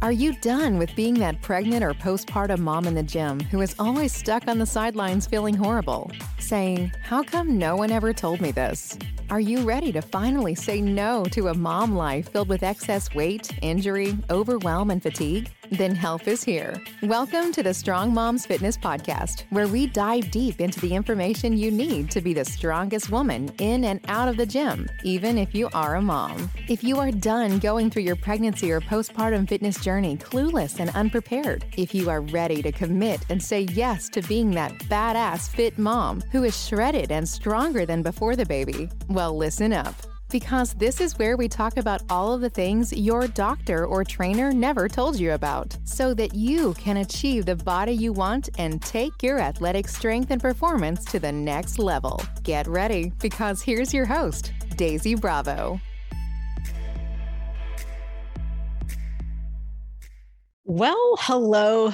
Are you done with being that pregnant or postpartum mom in the gym who is always stuck on the sidelines feeling horrible, saying, "How come no one ever told me this?" Are you ready to finally say no to a mom life filled with excess weight, injury, overwhelm, and fatigue? Then help is here. Welcome to the Strong Moms Fitness Podcast, where we dive deep into the information you need to be the strongest woman in and out of the gym, even if you are a mom. If you are done going through your pregnancy or postpartum fitness journey clueless and unprepared, if you are ready to commit and say yes to being that badass fit mom who is shredded and stronger than before the baby, well, listen up. Because this is where we talk about all of the things your doctor or trainer never told you about, so that you can achieve the body you want and take your athletic strength and performance to the next level. Get ready, because here's your host, Daisy Bravo. Well, hello.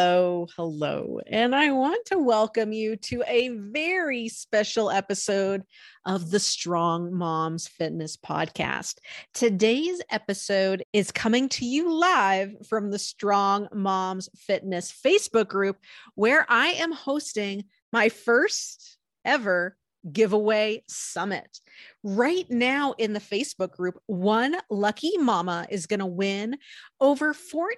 And I want to welcome you to a very special episode of the Strong Moms Fitness Podcast. Today's episode is coming to you live from the Strong Moms Fitness Facebook group, where I am hosting my first ever giveaway summit. Right now in the Facebook group, one lucky mama is going to win over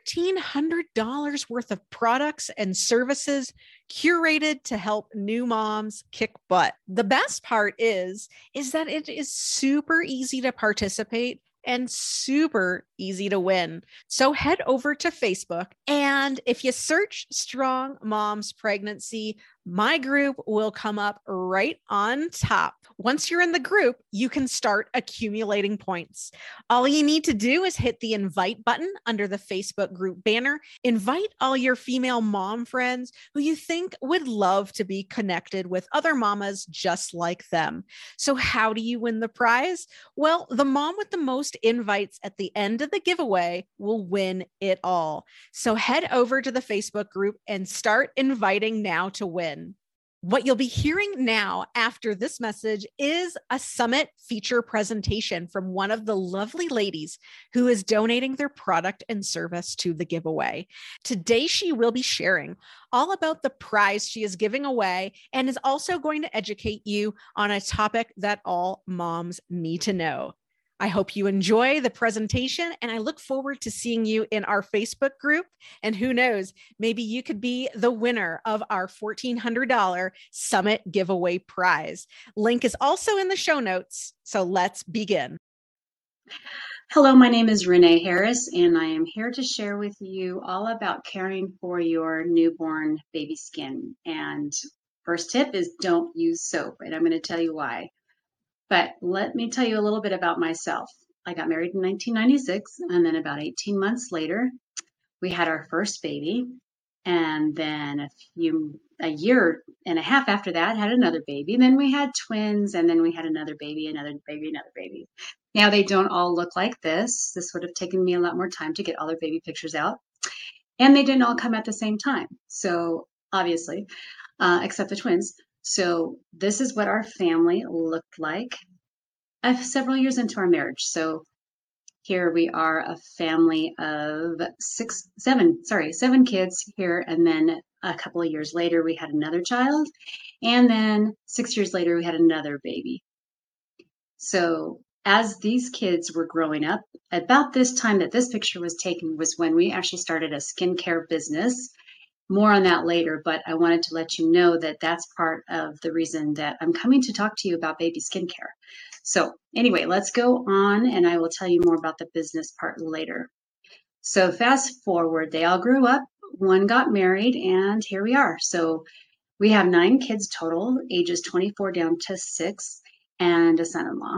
$1,400 worth of products and services curated to help new moms kick butt. The best part is that it is super easy to participate and super easy to win. So head over to Facebook, and if you search Strong Moms Pregnancy, my group will come up right on top. Once you're in the group, you can start accumulating points. All you need to do is hit the invite button under the Facebook group banner. Invite all your female mom friends who you think would love to be connected with other mamas just like them. So how do you win the prize? Well, the mom with the most invites at the end of the giveaway will win it all. So head over to the Facebook group and start inviting now to win. What you'll be hearing now after this message is a summit feature presentation from one of the lovely ladies who is donating their product and service to the giveaway. Today, she will be sharing all about the prize she is giving away and is also going to educate you on a topic that all moms need to know. I hope you enjoy the presentation, and I look forward to seeing you in our Facebook group. And who knows, maybe you could be the winner of our $1,400 Summit giveaway prize. Link is also in the show notes, so let's begin. Hello, my name is Renee Harris, and I am here to share with you all about caring for your newborn baby skin. And first tip is don't use soap, and I'm going to tell you why. But let me tell you a little bit about myself. I got married in 1996, and then about 18 months later, we had our first baby. And then a year and a half after that, had another baby. Then we had twins, and then we had another baby, another baby. Now they don't all look like this. This would have taken me a lot more time to get all their baby pictures out. And they didn't all come at the same time. So obviously, except the twins. So this is what our family looked like several years into our marriage. So here we are, a family of seven kids here. And then a couple of years later, we had another child. And then 6 years later, we had another baby. So as these kids were growing up, about this time that this picture was taken was when we actually started a skincare business. More on that later, but I wanted to let you know that that's part of the reason that I'm coming to talk to you about baby skincare. So anyway, let's go on, and I will tell you more about the business part later. So fast forward, they all grew up, one got married, and here we are. So we have 9 kids total, ages 24 down to 6, and a son-in-law.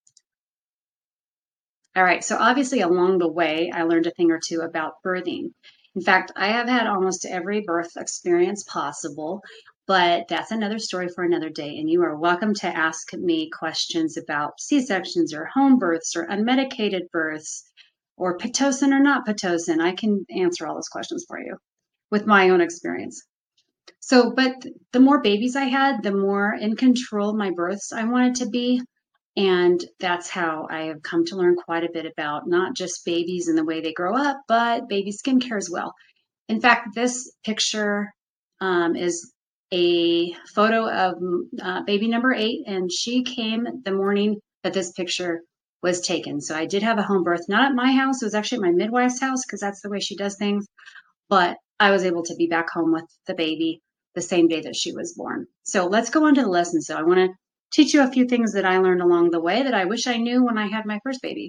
All right, so obviously along the way, I learned a thing or two about birthing. In fact, I have had almost every birth experience possible, but that's another story for another day. And you are welcome to ask me questions about C-sections or home births or unmedicated births or Pitocin or not Pitocin. I can answer all those questions for you with my own experience. So, but the more babies I had, the more in control of my births I wanted to be. And that's how I have come to learn quite a bit about not just babies and the way they grow up, but baby skincare as well. In fact, this picture is a photo of baby number 8, and she came the morning that this picture was taken. So I did have a home birth, not at my house. It was actually at my midwife's house because that's the way she does things. But I was able to be back home with the baby the same day that she was born. So let's go on to the lesson. So I want to teach you a few things that I learned along the way that I wish I knew when I had my first baby.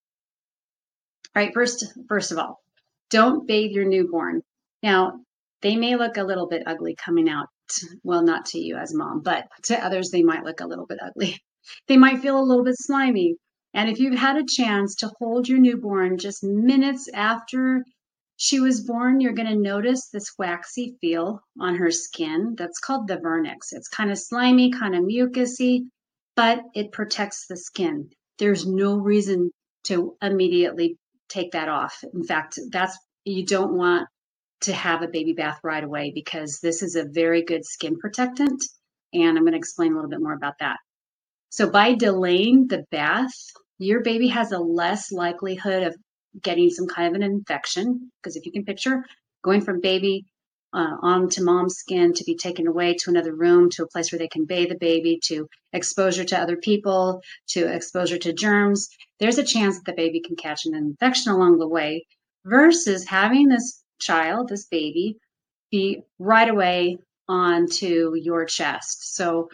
All right, first of all, don't bathe your newborn. Now, they may look a little bit ugly coming out. Well, not to you as mom, but to others, they might look a little bit ugly. They might feel a little bit slimy. And if you've had a chance to hold your newborn just minutes after she was born, you're going to notice this waxy feel on her skin. That's called the vernix. It's kind of slimy, kind of mucusy, but it protects the skin. There's no reason to immediately take that off. In fact, you don't want to have a baby bath right away because this is a very good skin protectant. And I'm going to explain a little bit more about that. So by delaying the bath, your baby has a less likelihood of getting some kind of an infection. Because if you can picture going from baby onto mom's skin to be taken away to another room, to a place where they can bathe the baby, to exposure to other people, to exposure to germs, there's a chance that the baby can catch an infection along the way versus having this child, this baby, be right away onto your chest. So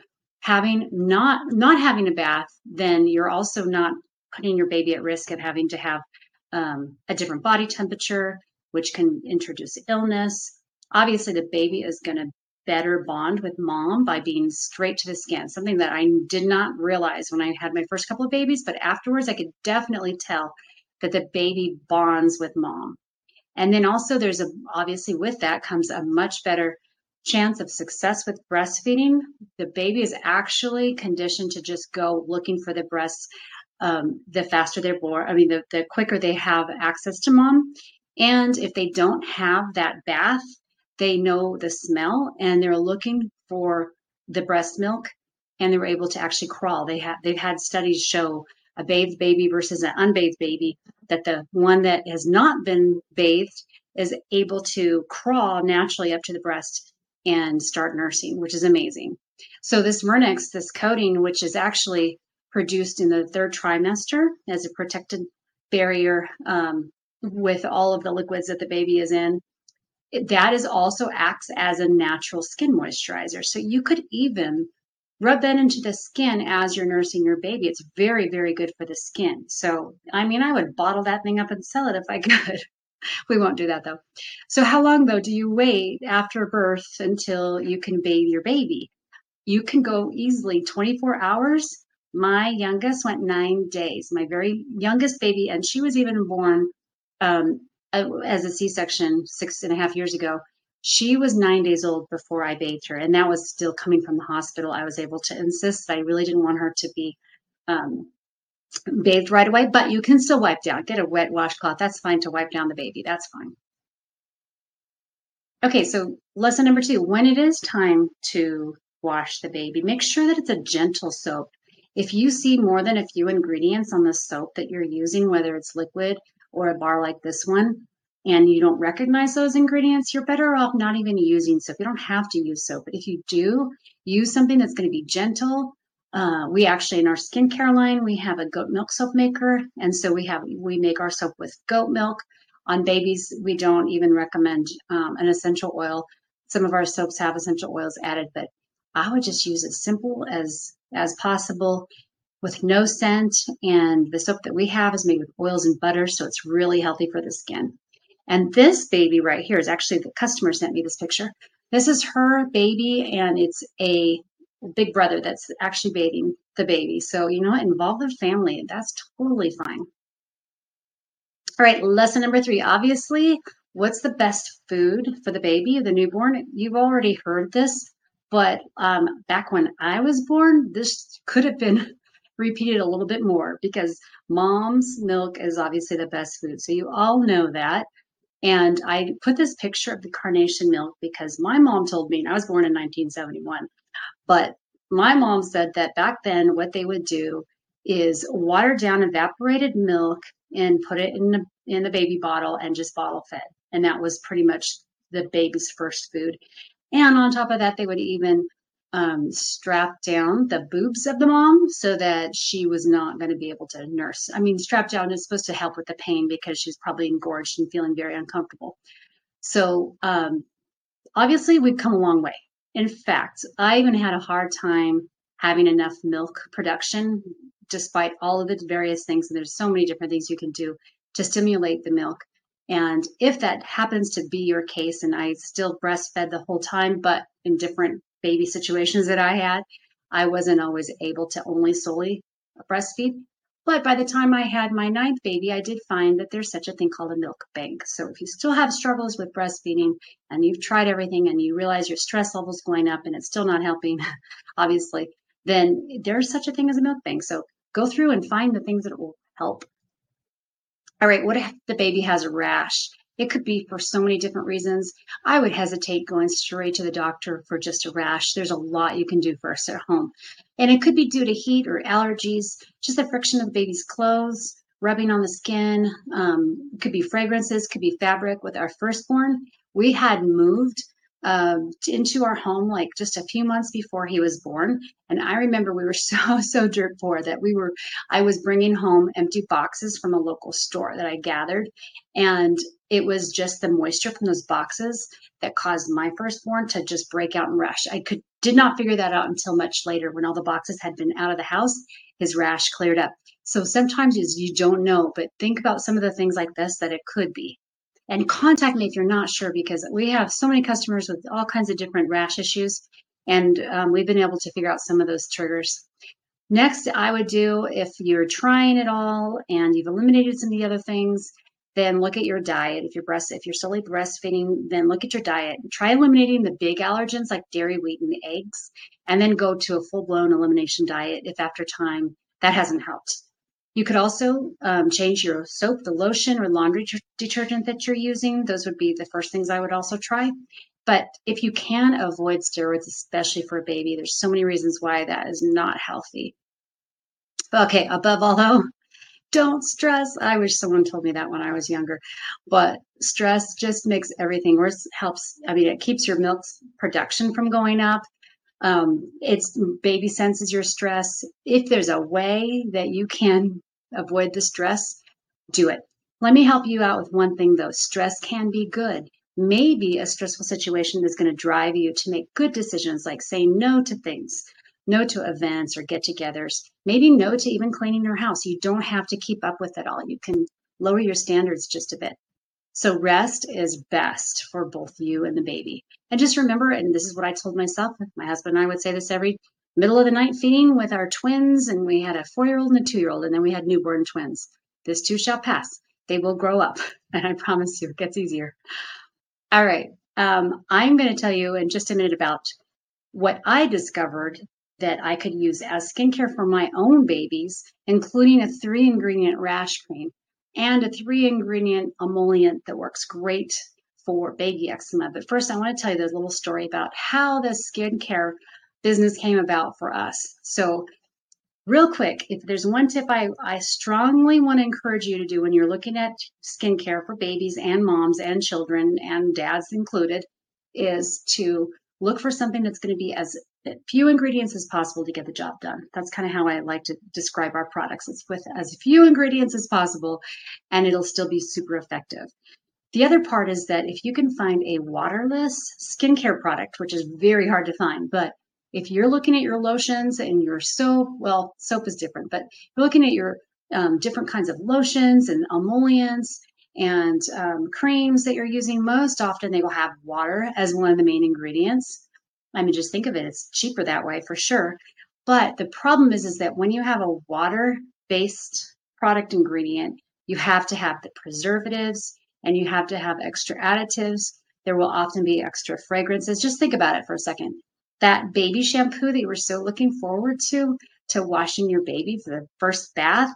not having a bath, then you're also not putting your baby at risk of having to have a different body temperature, which can introduce illness. Obviously, the baby is going to better bond with mom by being straight to the skin, something that I did not realize when I had my first couple of babies, but afterwards I could definitely tell that the baby bonds with mom. And then also obviously with that comes a much better chance of success with breastfeeding. The baby is actually conditioned to just go looking for the breasts the faster they're born. I mean, the quicker they have access to mom. And if they don't have that bath, they know the smell and they're looking for the breast milk and they were able to actually crawl. They've had studies show a bathed baby versus an unbathed baby, that the one that has not been bathed is able to crawl naturally up to the breast and start nursing, which is amazing. So this vernix, this coating, which is actually produced in the 3rd trimester as a protected barrier with all of the liquids that the baby is in, that is also acts as a natural skin moisturizer. So you could even rub that into the skin as you're nursing your baby. It's very, very good for the skin. So, I mean, I would bottle that thing up and sell it if I could. We won't do that though. So how long though do you wait after birth until you can bathe your baby? You can go easily 24 hours. My youngest went 9 days, my very youngest baby, and she was even born as a C-section 6.5 years ago. She was 9 days old before I bathed her, and that was still coming from the hospital. I was able to insist that I really didn't want her to be bathed right away, but you can still wipe down. Get a wet washcloth. That's fine to wipe down the baby. That's fine. Okay, so lesson number 2, when it is time to wash the baby, make sure that it's a gentle soap. If you see more than a few ingredients on the soap that you're using, whether it's liquid or a bar like this one, and you don't recognize those ingredients, you're better off not even using soap. You don't have to use soap, but if you do, use something that's going to be gentle. We actually, in our skincare line, we have a goat milk soap maker, and so we make our soap with goat milk. On babies, we don't even recommend an essential oil. Some of our soaps have essential oils added, but I would just use as simple as possible with no scent. And the soap that we have is made with oils and butter, so it's really healthy for the skin. And this baby right here is actually, the customer sent me this picture. This is her baby, and it's a big brother that's actually bathing the baby. So, you know what? Involve the family. That's totally fine. All right, lesson number 3. Obviously, what's the best food for the baby, the newborn? You've already heard this, but back when I was born, this could have been repeated a little bit more because mom's milk is obviously the best food. So you all know that. And I put this picture of the carnation milk because my mom told me, and I was born in 1971, but my mom said that back then what they would do is water down evaporated milk and put it in the baby bottle and just bottle fed. And that was pretty much the baby's first food. And on top of that, they would even strap down the boobs of the mom so that she was not going to be able to nurse. I mean, strap down is supposed to help with the pain because she's probably engorged and feeling very uncomfortable. So obviously, we've come a long way. In fact, I even had a hard time having enough milk production, despite all of the various things. And there's so many different things you can do to stimulate the milk. And if that happens to be your case, and I still breastfed the whole time, but in different baby situations that I had, I wasn't always able to only solely breastfeed. But by the time I had my 9th baby, I did find that there's such a thing called a milk bank. So if you still have struggles with breastfeeding and you've tried everything and you realize your stress level's going up and it's still not helping, obviously, then there's such a thing as a milk bank. So go through and find the things that will help. All right, what if the baby has a rash? It could be for so many different reasons. I would hesitate going straight to the doctor for just a rash. There's a lot you can do first at home. And it could be due to heat or allergies, just the friction of the baby's clothes, rubbing on the skin. It could be fragrances, could be fabric. With our firstborn, we had moved into our home like just a few months before he was born. And I remember we were so dirt poor that I was bringing home empty boxes from a local store that I gathered. And it was just the moisture from those boxes that caused my firstborn to just break out and rash. I did not figure that out until much later when all the boxes had been out of the house, his rash cleared up. So sometimes you don't know, but think about some of the things like this that it could be. And contact me if you're not sure, because we have so many customers with all kinds of different rash issues, and we've been able to figure out some of those triggers. Next, I would do, if you're trying it all and you've eliminated some of the other things, then look at your diet. If you're solely breastfeeding, then look at your diet. Try eliminating the big allergens like dairy, wheat, and eggs, and then go to a full-blown elimination diet if after time that hasn't helped. You could also change your soap, the lotion, or laundry detergent that you're using. Those would be the first things I would also try. But if you can avoid steroids, especially for a baby, there's so many reasons why that is not healthy. Okay, above all, though, don't stress. I wish someone told me that when I was younger. But stress just makes everything worse. It keeps your milk production from going up. Baby senses your stress. If there's a way that you can avoid the stress, do it. Let me help you out with one thing though. Stress can be good. Maybe a stressful situation is going to drive you to make good decisions, like saying no to things, no to events or get-togethers, maybe no to even cleaning your house. You don't have to keep up with it all. You can lower your standards just a bit. So rest is best for both you and the baby. And just remember, and this is what I told myself, my husband and I would say this every middle of the night feeding with our twins, and we had a 4-year-old and a 2-year-old, and then we had newborn twins. This too shall pass. They will grow up, and I promise you it gets easier. All right. I'm going to tell you in just a minute about what I discovered that I could use as skincare for my own babies, including a 3-ingredient rash cream and a 3-ingredient emollient that works great for baby eczema. But first, I want to tell you this little story about how the skincare business came about for us. So real quick, if there's one tip I strongly want to encourage you to do when you're looking at skincare for babies and moms and children and dads included, is to look for something that's going to be as few ingredients as possible to get the job done. That's kind of how I like to describe our products. It's with as few ingredients as possible, and it'll still be super effective. The other part is that if you can find a waterless skincare product, which is very hard to find, but if you're looking at your lotions and your soap, well, soap is different, but you're looking at your different kinds of lotions and emollients and creams that you're using, most often they will have water as one of the main ingredients. I mean, just think of it. It's cheaper that way for sure. But the problem is that when you have a water-based product ingredient, you have to have the preservatives and you have to have extra additives. There will often be extra fragrances. Just think about it for a second. That baby shampoo that you were so looking forward to washing your baby for the first bath,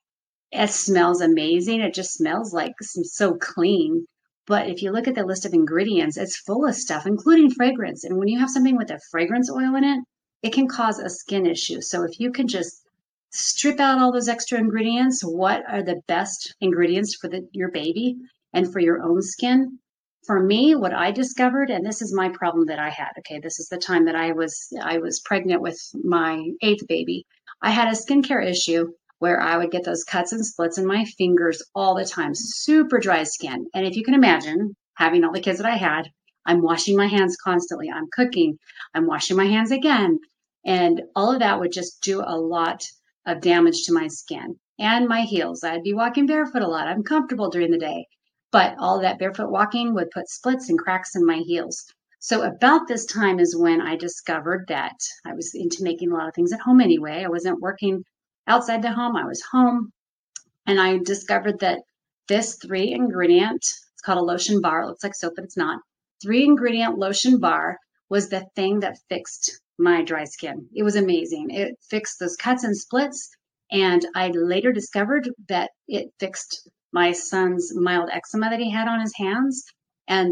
it smells amazing. It just smells like so clean. But if you look at the list of ingredients, it's full of stuff, including fragrance. And when you have something with a fragrance oil in it, it can cause a skin issue. So if you can just strip out all those extra ingredients. What are the best ingredients for your baby and for your own skin? For me, what I discovered, and this is my problem that I had. Okay, this is the time that I was pregnant with my 8th baby. I had a skincare issue where I would get those cuts and splits in my fingers all the time, super dry skin. And if you can imagine having all the kids that I had, I'm washing my hands constantly. I'm cooking. I'm washing my hands again. And all of that would just do a lot of damage to my skin and my heels. I'd be walking barefoot a lot. I'm comfortable during the day, but all of that barefoot walking would put splits and cracks in my heels. So about this time is when I discovered that I was into making a lot of things at home anyway. I wasn't working outside the home. I was home. And I discovered that this 3-ingredient, it's called a lotion bar. It looks like soap, but it's not. 3-ingredient lotion bar was the thing that fixed my dry skin. It was amazing. It fixed those cuts and splits. And I later discovered that it fixed my son's mild eczema that he had on his hands. And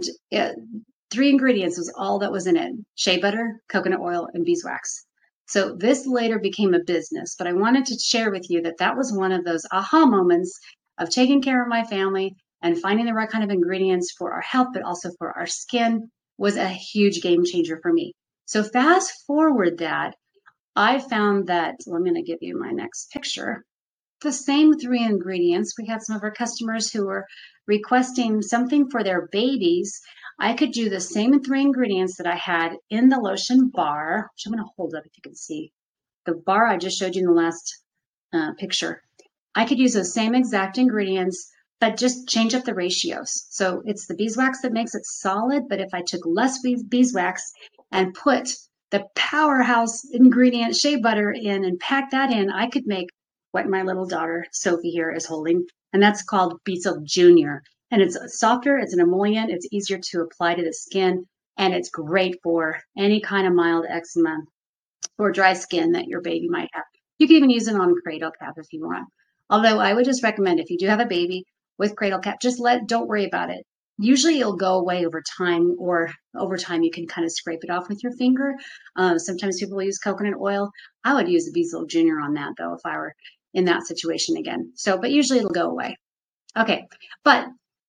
3 ingredients was all that was in it: shea butter, coconut oil, and beeswax. So this later became a business, but I wanted to share with you that that was one of those aha moments of taking care of my family and finding the right kind of ingredients for our health, but also for our skin, was a huge game changer for me. So fast forward that, I found that, well, I'm going to give you my next picture. The same 3 ingredients. We had some of our customers who were requesting something for their babies. I could do the same 3 ingredients that I had in the lotion bar, which I'm going to hold up if you can see. The bar I just showed you in the last picture. I could use those same exact ingredients, but just change up the ratios. So it's the beeswax that makes it solid, but if I took less beeswax and put the powerhouse ingredient shea butter in and pack that in, I could make what my little daughter Sophie here is holding, and that's called Beetzel Junior. And it's softer, it's an emollient, it's easier to apply to the skin, and it's great for any kind of mild eczema or dry skin that your baby might have. You can even use it on cradle cap if you want. Although I would just recommend, if you do have a baby with cradle cap, just don't worry about it. Usually it'll go away over time, or over time you can kind of scrape it off with your finger. Sometimes people use coconut oil. I would use the Beetzel Junior on that though, if I were in that situation again. So, but usually it'll go away. Okay, but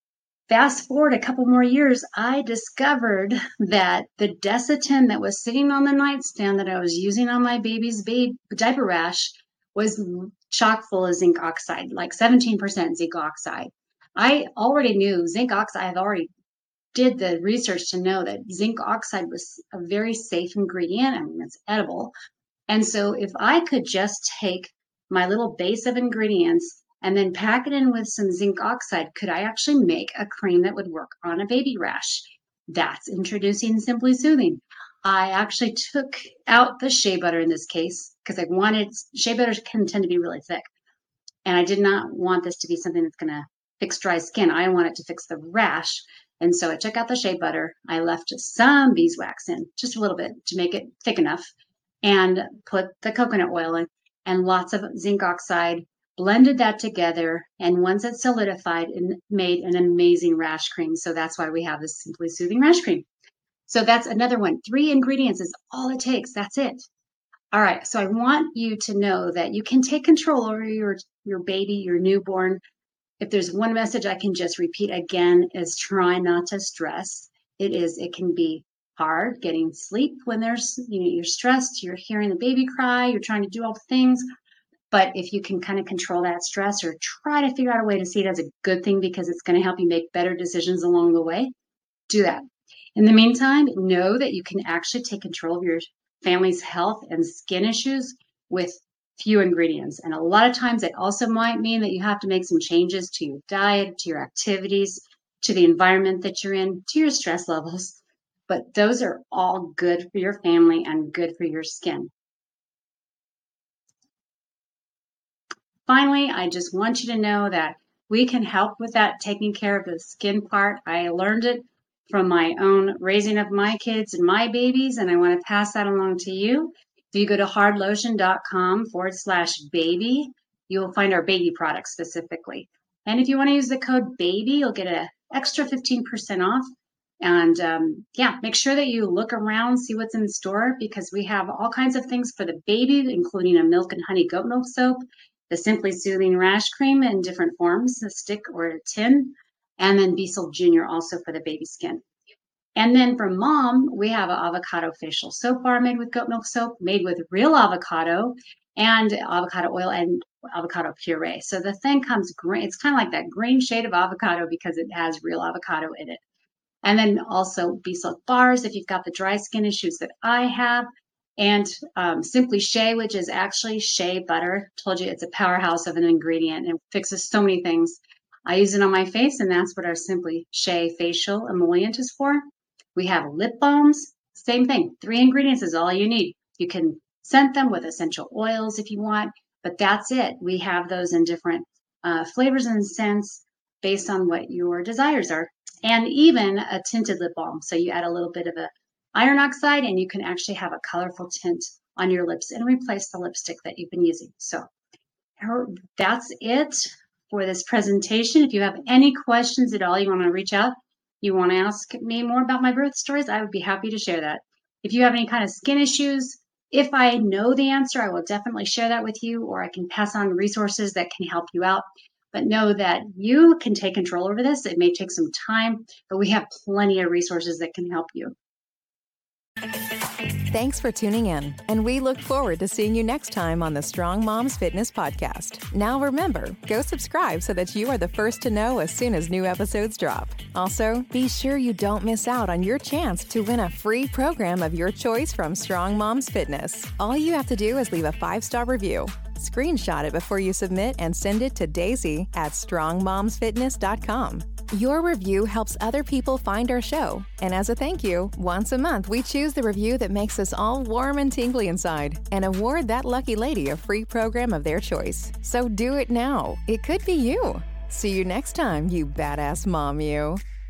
fast forward a couple more years, I discovered that the Desitin that was sitting on the nightstand that I was using on my baby's diaper rash was chock full of zinc oxide, like 17% zinc oxide. I already knew zinc oxide. I've already did the research to know that zinc oxide was a very safe ingredient. I mean, it's edible. And so if I could just take my little base of ingredients and then pack it in with some zinc oxide, could I actually make a cream that would work on a baby rash? That's introducing Simply Soothing. I actually took out the shea butter in this case because I wanted, shea butters can tend to be really thick. And I did not want this to be something that's going to fix dry skin. I want it to fix the rash. And so I took out the shea butter. I left some beeswax in, just a little bit to make it thick enough, and put the coconut oil in and lots of zinc oxide, blended that together. And once it solidified, it made an amazing rash cream. So that's why we have this Simply Soothing Rash Cream. So that's another one. 3 ingredients is all it takes. That's it. All right. So I want you to know that you can take control over your baby, your newborn. If there's one message I can just repeat again, is try not to stress. It can be hard getting sleep when you're stressed, you're hearing the baby cry, you're trying to do all the things. But if you can kind of control that stress, or try to figure out a way to see it as a good thing because it's going to help you make better decisions along the way, do that. In the meantime, know that you can actually take control of your family's health and skin issues with few ingredients. And a lot of times it also might mean that you have to make some changes to your diet, to your activities, to the environment that you're in, to your stress levels. But those are all good for your family and good for your skin. Finally, I just want you to know that we can help with that, taking care of the skin part. I learned it from my own raising of my kids and my babies, and I want to pass that along to you. If you go to hardlotion.com/baby, you'll find our baby products specifically. And if you want to use the code BABY, you'll get an extra 15% off. And make sure that you look around, see what's in the store, because we have all kinds of things for the baby, including a milk and honey goat milk soap, the Simply Soothing Rash Cream in different forms, a stick or a tin, and then Beazle Jr. also for the baby skin. And then for mom, we have an avocado facial soap bar made with goat milk soap, made with real avocado and avocado oil and avocado puree. So the thing comes green. It's kind of like that green shade of avocado because it has real avocado in it. And then also Beazle bars if you've got the dry skin issues that I have. And Simply Shea, which is actually shea butter. Told you it's a powerhouse of an ingredient and fixes so many things. I use it on my face, and that's what our Simply Shea facial emollient is for. We have lip balms, same thing. 3 ingredients is all you need. You can scent them with essential oils if you want, but that's it. We have those in different flavors and scents based on what your desires are. And even a tinted lip balm. So you add a little bit of a iron oxide and you can actually have a colorful tint on your lips and replace the lipstick that you've been using. So that's it for this presentation. If you have any questions at all, you want to reach out, you want to ask me more about my birth stories, I would be happy to share that. If you have any kind of skin issues, if I know the answer, I will definitely share that with you, or I can pass on resources that can help you out. But know that you can take control over this. It may take some time, but we have plenty of resources that can help you. Thanks for tuning in, and we look forward to seeing you next time on the Strong Moms Fitness Podcast. Now remember, go subscribe so that you are the first to know as soon as new episodes drop. Also, be sure you don't miss out on your chance to win a free program of your choice from Strong Moms Fitness. All you have to do is leave a 5-star review. Screenshot it before you submit and send it to Daisy at strongmomsfitness.com. Your review helps other people find our show. And as a thank you, once a month we choose the review that makes us all warm and tingly inside and award that lucky lady a free program of their choice. So do it now. It could be you. See you next time, you badass mom, you.